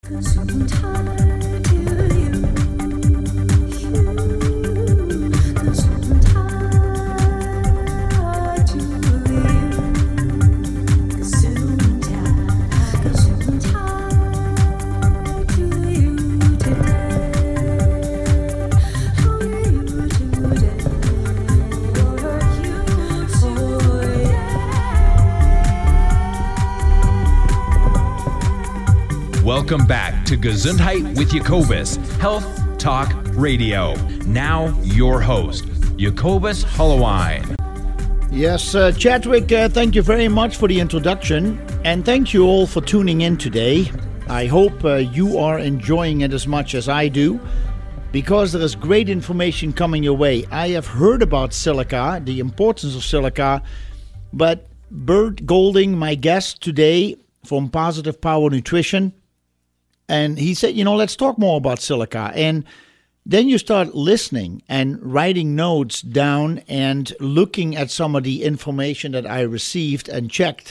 Welcome back to Gesundheit with Jacobus, Health Talk Radio. Now, your host, Jacobus Hollowine. Yes, Chadwick, thank you very much for the introduction, and thank you all for tuning in today. I hope you are enjoying it as much as I do, because there is great information coming your way. I have heard about silica, the importance of silica, but Bert Golding, my guest today from Positive Power Nutrition, and he said, let's talk more about silica. And then you start listening and writing notes down and looking at some of the information that I received and checked.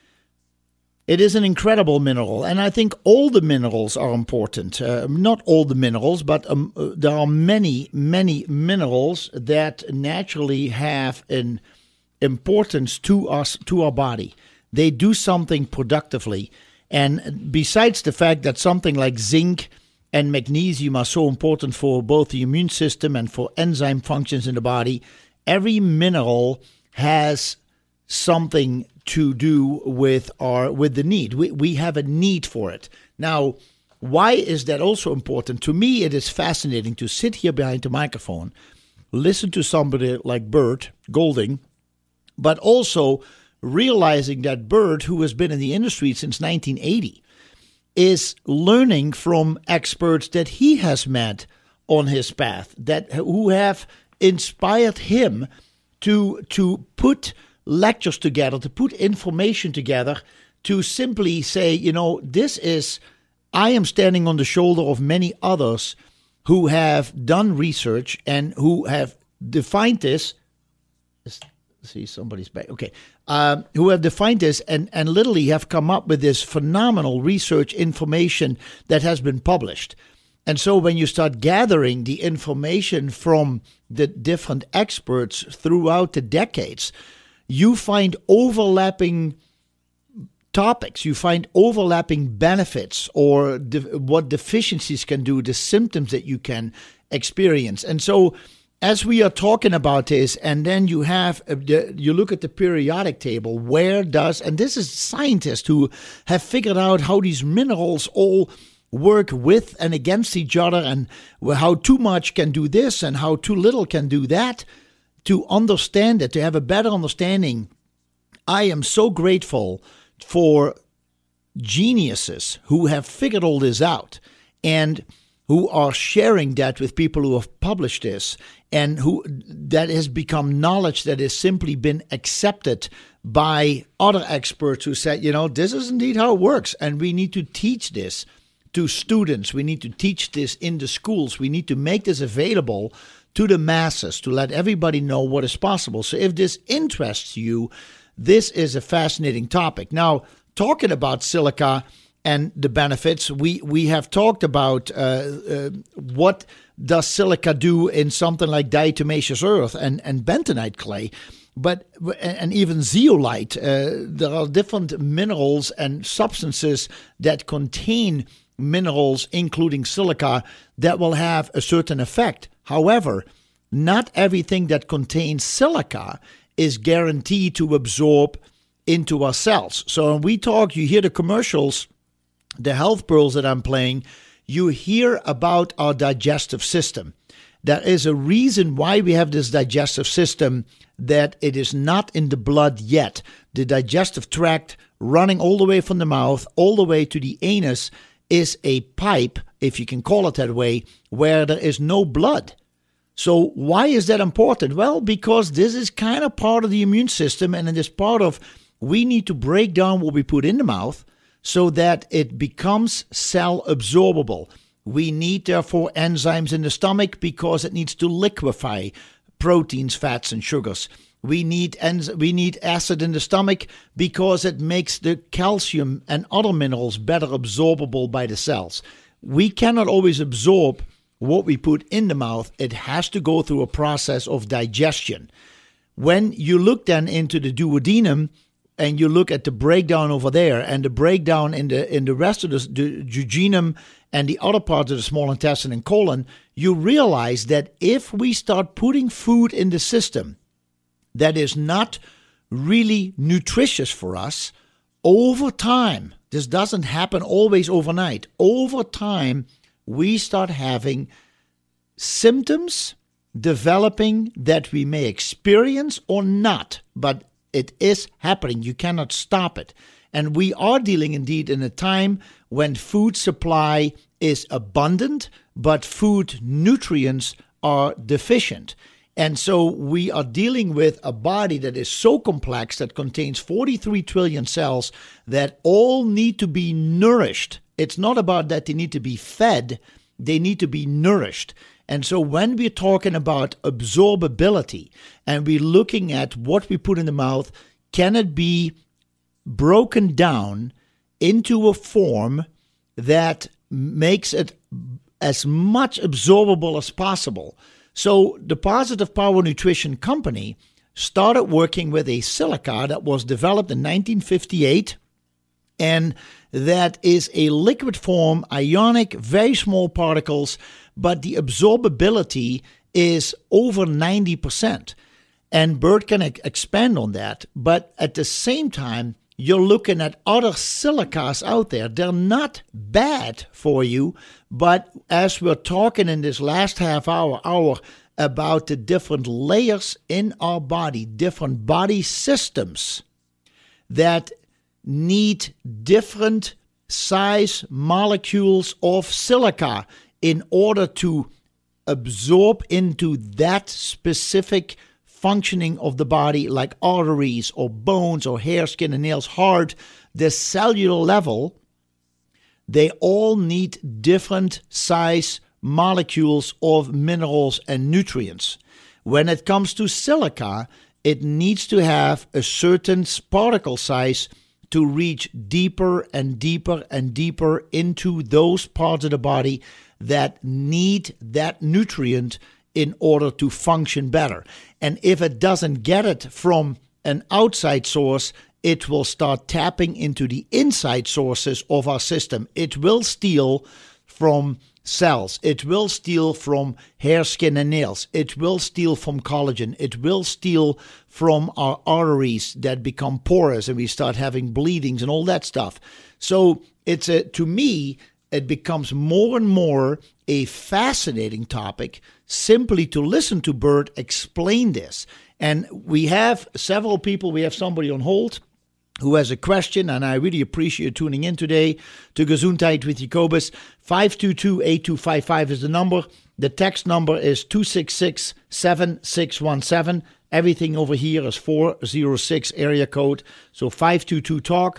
It is an incredible mineral, and I think all the minerals are important. Not all the minerals, but there are many, many minerals that naturally have an importance to us, to our body. They do something productively. And besides the fact that something like zinc and magnesium are so important for both the immune system and for enzyme functions in the body, every mineral has something to do with the need. We have a need for it. Now, why is that also important? To me, it is fascinating to sit here behind the microphone, listen to somebody like Bert Golding, but also realizing that Bert, who has been in the industry since 1980, is learning from experts that he has met on his path, who have inspired him to put lectures together, to put information together, to simply say, I am standing on the shoulder of many others who have done research and who have defined this. See, somebody's back. Okay. Who have defined this and literally have come up with this phenomenal research information that has been published. And so when you start gathering the information from the different experts throughout the decades, you find overlapping topics, you find overlapping benefits or what deficiencies can do, the symptoms that you can experience. And so as we are talking about this, and then you look at the periodic table, and this is scientists who have figured out how these minerals all work with and against each other, and how too much can do this and how too little can do that. To understand it, to have a better understanding, I am so grateful for geniuses who have figured all this out and who are sharing that with people who have published this, and who that has become knowledge that has simply been accepted by other experts who said, this is indeed how it works, and we need to teach this to students. We need to teach this in the schools. We need to make this available to the masses to let everybody know what is possible. So if this interests you, this is a fascinating topic. Now, talking about silica and the benefits, we have talked about what does silica do in something like diatomaceous earth and bentonite clay, and even zeolite. There are different minerals and substances that contain minerals, including silica, that will have a certain effect. However, not everything that contains silica is guaranteed to absorb into our cells. So when we talk, you hear the commercials, the health pearls that I'm playing, you hear about our digestive system. There is a reason why we have this digestive system, that it is not in the blood yet. The digestive tract running all the way from the mouth, all the way to the anus, is a pipe, if you can call it that way, where there is no blood. So why is that important? Well, because this is kind of part of the immune system, and it is part of, we need to break down what we put in the mouth so that it becomes cell absorbable. We need, therefore, enzymes in the stomach because it needs to liquefy proteins, fats, and sugars. We need acid in the stomach because it makes the calcium and other minerals better absorbable by the cells. We cannot always absorb what we put in the mouth. It has to go through a process of digestion. When you look then into the duodenum and you look at the breakdown over there and the breakdown in the rest of the jejunum and the other parts of the small intestine and colon, you realize that if we start putting food in the system that is not really nutritious for us, over time, this doesn't happen always overnight, over time, we start having symptoms developing that we may experience or not, but it is happening. You cannot stop it. And we are dealing indeed in a time when food supply is abundant, but food nutrients are deficient. And so we are dealing with a body that is so complex that contains 43 trillion cells that all need to be nourished. It's not about that they need to be fed, they need to be nourished. And so when we're talking about absorbability and we're looking at what we put in the mouth, can it be broken down into a form that makes it as much absorbable as possible? So the Positive Power Nutrition Company started working with a silica that was developed in 1958, and that is a liquid form, ionic, very small particles, but the absorbability is over 90%. And Bert can expand on that. But at the same time, you're looking at other silicas out there. They're not bad for you, but as we're talking in this last half hour about the different layers in our body, different body systems that need different size molecules of silica in order to absorb into that specific functioning of the body, like arteries or bones or hair, skin, and nails, heart, the cellular level, they all need different size molecules of minerals and nutrients. When it comes to silica, it needs to have a certain particle size to reach deeper and deeper and deeper into those parts of the body that need that nutrient in order to function better. And if it doesn't get it from an outside source, it will start tapping into the inside sources of our system. It will steal from cells. It will steal from hair, skin, and nails. It will steal from collagen. It will steal from our arteries that become porous and we start having bleedings and all that stuff. So to me, it becomes more and more a fascinating topic simply to listen to Bert explain this. And we have several people. We have somebody on hold who has a question, and I really appreciate you tuning in today to Gesundheit with Jacobus. 522-8255 is the number. The text number is 266-7617. Everything over here is 406 area code. So 522-TALK,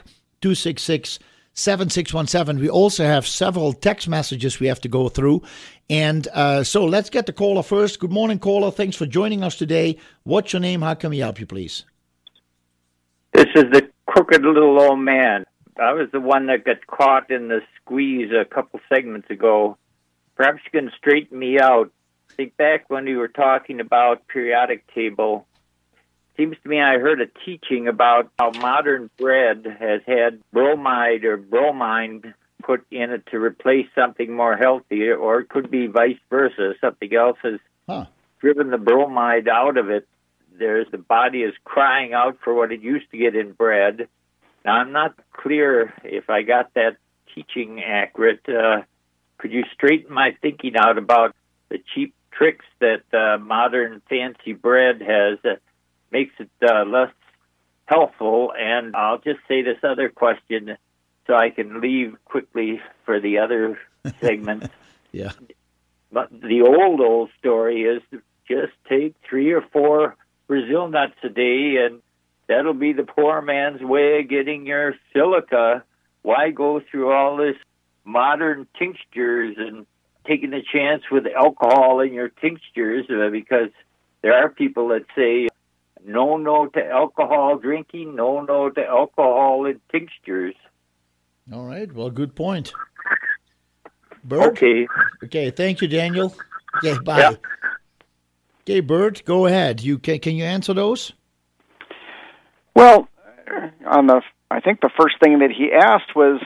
266-7617. We also have several text messages we have to go through. And so let's get the caller first. Good morning, caller. Thanks for joining us today. What's your name? How can we help you, please? This is the crooked little old man. I was the one that got caught in the squeeze a couple segments ago. Perhaps you can straighten me out. I think back when we were talking about periodic table, seems to me I heard a teaching about how modern bread has had bromide or bromine put in it to replace something more healthy, or it could be vice versa. Something else has driven the bromide out of it. The body is crying out for what it used to get in bread. Now, I'm not clear if I got that teaching accurate. Could you straighten my thinking out about the cheap tricks that modern fancy bread has that makes it less helpful? And I'll just say this other question so I can leave quickly for the other segment. Yeah. But the old story is just take 3 or 4 Brazil nuts a day, and that'll be the poor man's way of getting your silica. Why go through all this modern tinctures and taking a chance with alcohol in your tinctures? Because there are people that say no to alcohol drinking, no to alcohol in tinctures. All right. Well, good point. Bert? Okay, thank you, Daniel. Okay, bye. Yeah. Okay, Bert, go ahead. Can you answer those? Well, I think the first thing that he asked was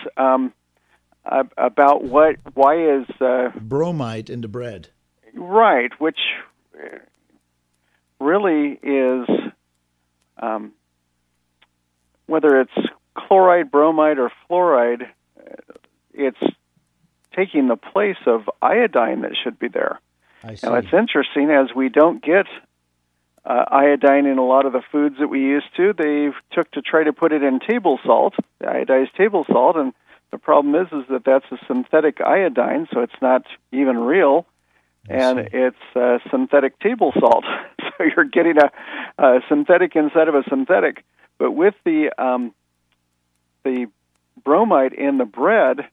about why is bromide in the bread, right? Which really is whether it's chloride, bromide, or fluoride, it's taking the place of iodine that should be there. I see. Now, it's interesting, as we don't get iodine in a lot of the foods that we used to. They took to try to put it in table salt, iodized table salt, and the problem is that that's a synthetic iodine, so it's not even real, and it's synthetic table salt. So you're getting a synthetic instead of a synthetic. But with the bromide in the bread,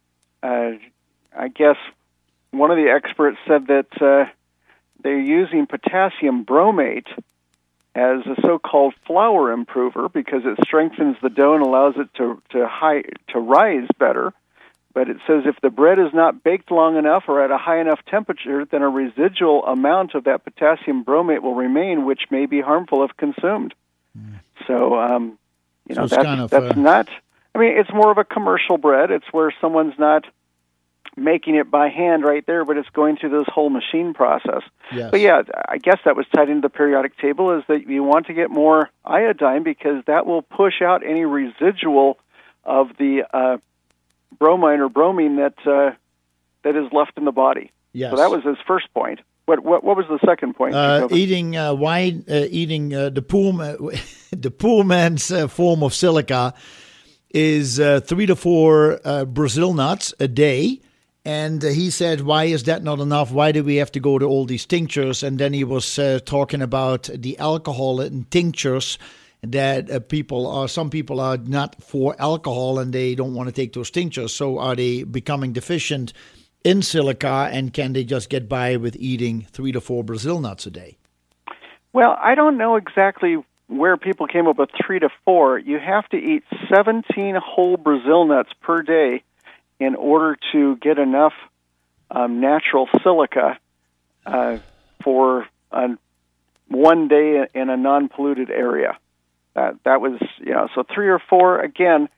I guess one of the experts said that they're using potassium bromate as a so-called flour improver because it strengthens the dough and allows it to rise better. But it says if the bread is not baked long enough or at a high enough temperature, then a residual amount of that potassium bromate will remain, which may be harmful if consumed. So, that's not. I mean, it's more of a commercial bread. It's where someone's not making it by hand right there, but it's going through this whole machine process. Yes. But yeah, I guess that was tied into the periodic table, is that you want to get more iodine because that will push out any residual of the bromine or bromine that is left in the body. Yes. So that was his first point. What was the second point? Eating wine, eating the poor man's form of silica is 3 to 4 Brazil nuts a day. And he said, why is that not enough? Why do we have to go to all these tinctures? And then he was talking about the alcohol in tinctures, that some people are not for alcohol and they don't want to take those tinctures. So are they becoming deficient in silica, and can they just get by with eating 3 to 4 Brazil nuts a day? Well, I don't know exactly where people came up with 3 to 4. You have to eat 17 whole Brazil nuts per day in order to get enough natural silica for 1 day in a non-polluted area. That was, so 3 or 4, again,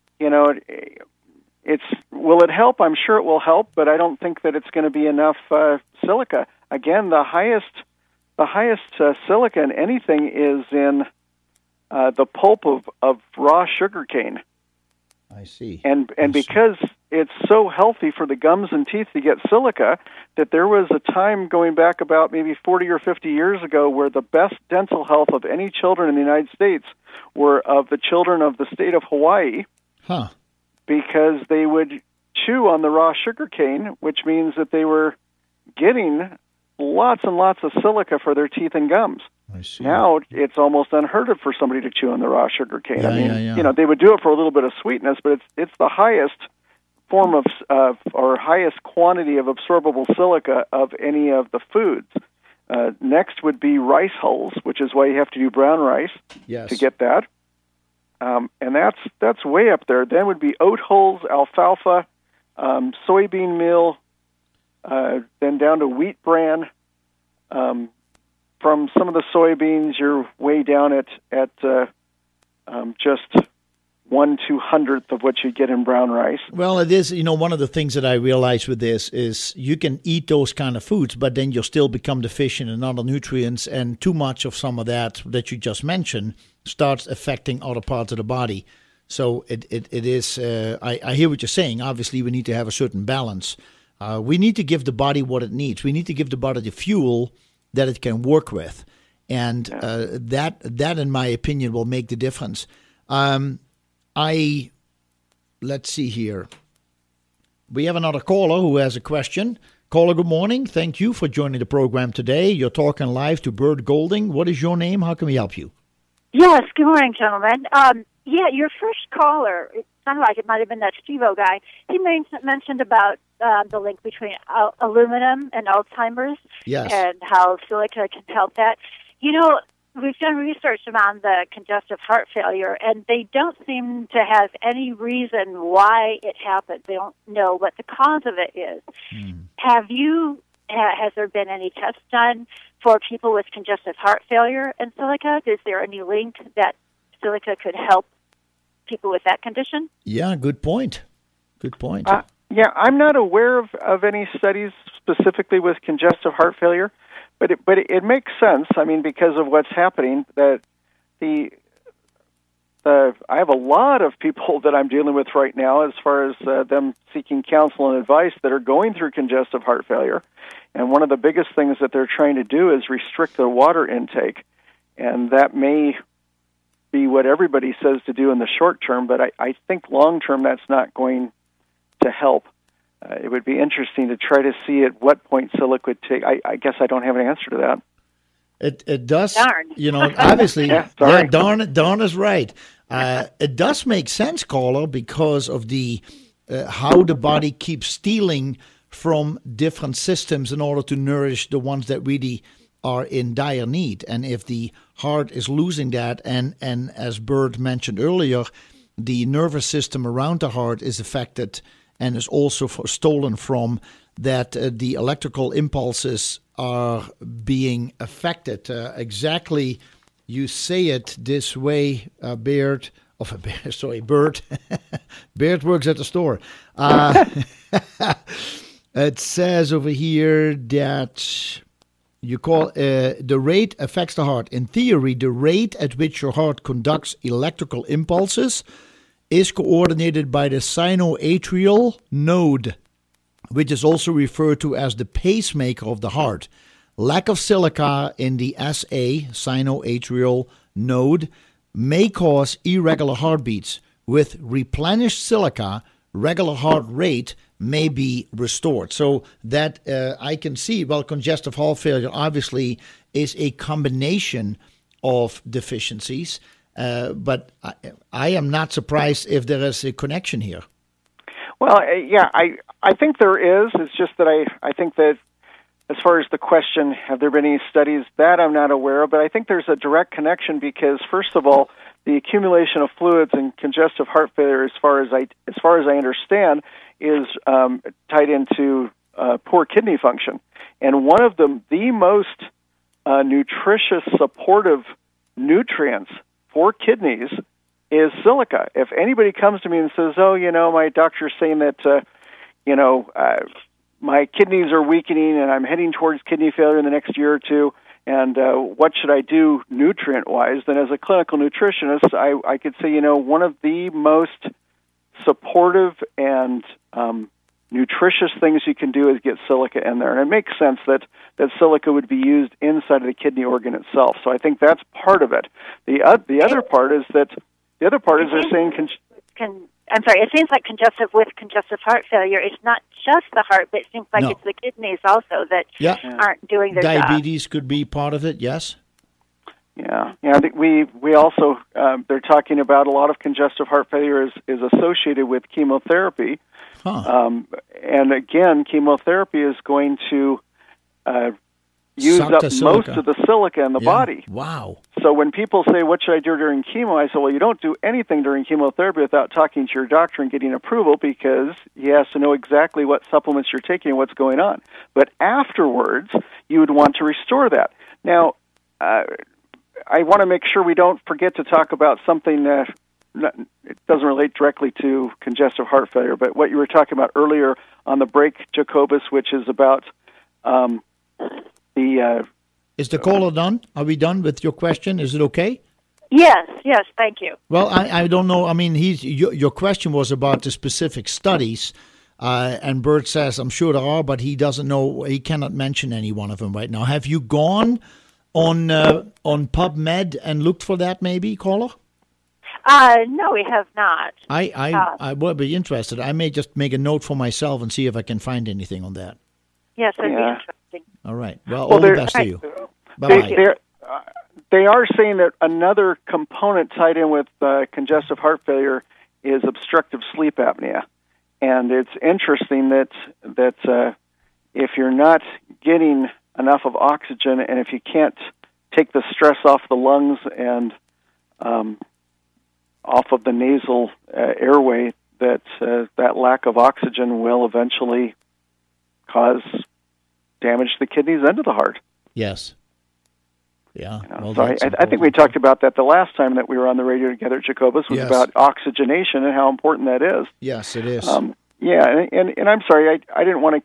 will it help? I'm sure it will help, but I don't think that it's going to be enough silica. Again, the highest silica in anything is in the pulp of raw sugarcane. I see. And because it's so healthy for the gums and teeth to get silica, that there was a time going back about maybe 40 or 50 years ago where the best dental health of any children in the United States were of the children of the state of Hawaii. Huh. Because they would chew on the raw sugarcane, which means that they were getting lots and lots of silica for their teeth and gums. I see. Now it's almost unheard of for somebody to chew on the raw sugarcane. Yeah. They would do it for a little bit of sweetness, but it's the highest form of or highest quantity of absorbable silica of any of the foods. Next would be rice hulls, which is why you have to do brown rice to get that. And that's way up there. Then would be oat hulls, alfalfa, soybean meal, then down to wheat bran. From some of the soybeans, you're way down at just 1/200th of what you get in brown rice. Well, it is, one of the things that I realize with this is you can eat those kind of foods, but then you'll still become deficient in other nutrients, and too much of some of that you just mentioned starts affecting other parts of the body. So it is, I hear what you're saying. Obviously, we need to have a certain balance. We need to give the body what it needs. We need to give the body the fuel that it can work with. And that, in my opinion, will make the difference. Let's see here. We have another caller who has a question. Caller, good morning. Thank you for joining the program today. You're talking live to Bert Golding. What is your name? How can we help you? Yes, good morning, gentlemen. Your first caller, it sounded like it might have been that Steve-O guy. He mentioned about the link between aluminum and Alzheimer's, yes, and how silica can help that. we've done research around the congestive heart failure, and they don't seem to have any reason why it happened. They don't know what the cause of it is. Has there been any tests done for people with congestive heart failure and silica? Is there any link that silica could help people with that condition? Yeah, good point. Good point. Yeah, I'm not aware of any studies specifically with congestive heart failure, but it makes sense. I mean, because of what's happening, that I have a lot of people that I'm dealing with right now as far as them seeking counsel and advice that are going through congestive heart failure. And one of the biggest things that they're trying to do is restrict their water intake. And that may be what everybody says to do in the short term, but I think long term that's not going to help. It would be interesting to try to see at what point silica would take. I guess I don't have an answer to that. It does, darn. Obviously, darn. darn is right. It does make sense, caller, because of the how the body keeps stealing from different systems in order to nourish the ones that really are in dire need. And if the heart is losing that, and as Bert mentioned earlier, the nervous system around the heart is affected and is also stolen from, that the electrical impulses are being affected. Exactly, you say it this way, Bert. Bert. Bert works at the store. It says over here that you call the rate affects the heart. In theory, the rate at which your heart conducts electrical impulses is coordinated by the sinoatrial node, which is also referred to as the pacemaker of the heart. Lack of silica in the SA, sinoatrial node, may cause irregular heartbeats. With replenished silica, regular heart rate may be restored. So that I can see, congestive heart failure obviously is a combination of deficiencies, but I am not surprised if there is a connection here. Well, I think there is. It's just that I think that as far as the question, have there been any studies, that I'm not aware of, but I think there's a direct connection because, first of all, the accumulation of fluids and congestive heart failure, as far as I understand, is tied into poor kidney function. And one of the most nutritious, supportive nutrients for kidneys is silica. If anybody comes to me and says, my doctor's saying that, my kidneys are weakening and I'm heading towards kidney failure in the next year or two, and what should I do nutrient-wise? Then as a clinical nutritionist, I could say, one of the most supportive and nutritious things you can do is get silica in there. And it makes sense that silica would be used inside of the kidney organ itself. So I think that's part of it. The other part is they're saying... I'm sorry, it seems like congestive heart failure, it's not just the heart, but it seems like it's the kidneys also that aren't doing their job. Diabetes could be part of it, yes? Yeah. We also, they're talking about a lot of congestive heart failure is associated with chemotherapy. Huh. And again, chemotherapy is going to use up most of the silica in the body. Wow. So when people say, what should I do during chemo? I say, well, you don't do anything during chemotherapy without talking to your doctor and getting approval, because he has to know exactly what supplements you're taking and what's going on. But afterwards, you would want to restore that. Now, I want to make sure we don't forget to talk about something that it doesn't relate directly to congestive heart failure, but what you were talking about earlier on the break, Jacobus, which is about Is the caller done? Are we done with your question? Is it okay? Yes, thank you. Well, I don't know. I mean, your question was about the specific studies, and Bert says, I'm sure there are, but he doesn't know. He cannot mention any one of them right now. Have you gone on PubMed and looked for that, maybe, caller? No, we have not. I will be interested. I may just make a note for myself and see if I can find anything on that. Yes, that'd be interesting. All right. Well, all the best to you. Bye-bye. They are saying that another component tied in with congestive heart failure is obstructive sleep apnea. And it's interesting that if you're not getting enough of oxygen and if you can't take the stress off the lungs and off of the nasal airway, that lack of oxygen will eventually cause damage to the kidneys and to the heart. Yes. Yeah. Well, so I think we talked about that the last time that we were on the radio together, Jacobus, was about oxygenation and how important that is. Yes, it is. And I'm sorry, I didn't want to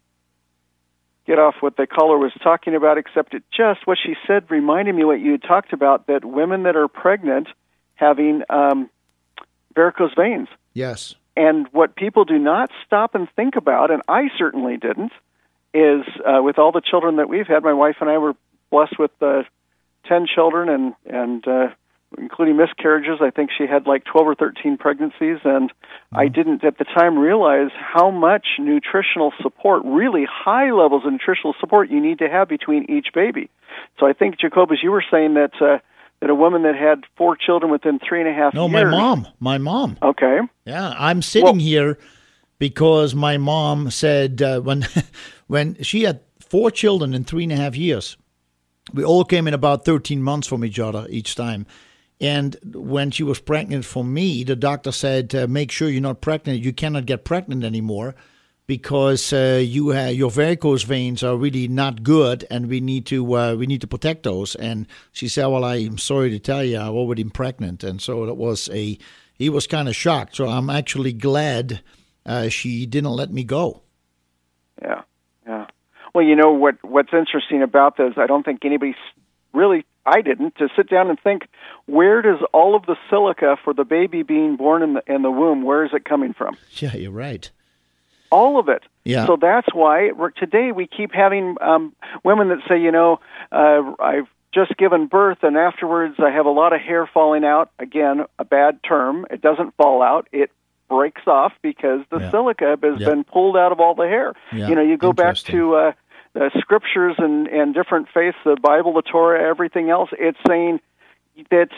get off what the caller was talking about, except what she said reminded me what you had talked about, that women that are pregnant having varicose veins. Yes. And what people do not stop and think about, and I certainly didn't, is with all the children that we've had, my wife and I were blessed with 10 children, and including miscarriages. I think she had like 12 or 13 pregnancies, and I didn't at the time realize how much nutritional support, really high levels of nutritional support, you need to have between each baby. So I think, Jacobus, you were saying that a woman that had 4 children within 3.5 years... No, my mom. Okay. Yeah, I'm sitting here because my mom said when she had 4 children in 3.5 years, we all came in about 13 months from each other each time. And when she was pregnant for me, the doctor said, make sure you're not pregnant. You cannot get pregnant anymore because your varicose veins are really not good, and we need to protect those. And she said, well, I'm sorry to tell you, I've already been pregnant. And so he was kind of shocked. So I'm actually glad she didn't let me go. Yeah. Well, you know what's interesting about this, I don't think anybody really, I didn't, to sit down and think, where does all of the silica for the baby being born in the womb, where is it coming from? Yeah, you're right. All of it. Yeah. So that's why today we keep having women that say, I've just given birth and afterwards I have a lot of hair falling out. Again, a bad term. It doesn't fall out. It breaks off because the silica has been pulled out of all the hair. Yeah. You go back to the scriptures and different faiths, the Bible, the Torah, everything else. It's saying that,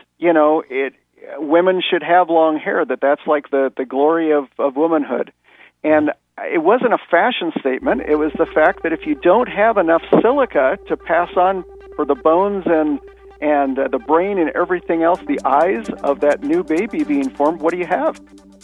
women should have long hair, that's like the glory of womanhood. And it wasn't a fashion statement. It was the fact that if you don't have enough silica to pass on for the bones and the brain and everything else, the eyes of that new baby being formed, what do you have?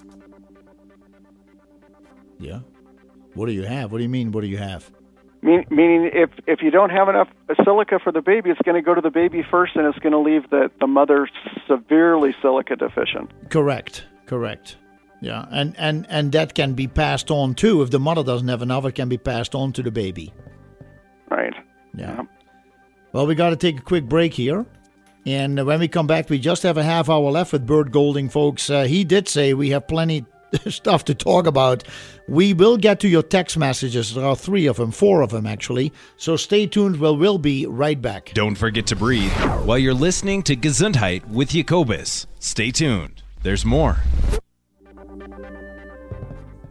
Yeah. What do you have? What do you mean, what do you have? Meaning if you don't have enough silica for the baby, it's going to go to the baby first, and it's going to leave the mother severely silica deficient. Correct. Yeah, and that can be passed on too. If the mother doesn't have enough, it can be passed on to the baby. Right. Yeah. Well, we got to take a quick break here. And when we come back, we just have a half hour left with Bert Golding, folks. He did say we have plenty stuff to talk about. We will get to your text messages. There are 4 of them actually. So stay tuned. We'll be right back. Don't forget to breathe while you're listening to Gesundheit with Jacobus. Stay tuned. There's more.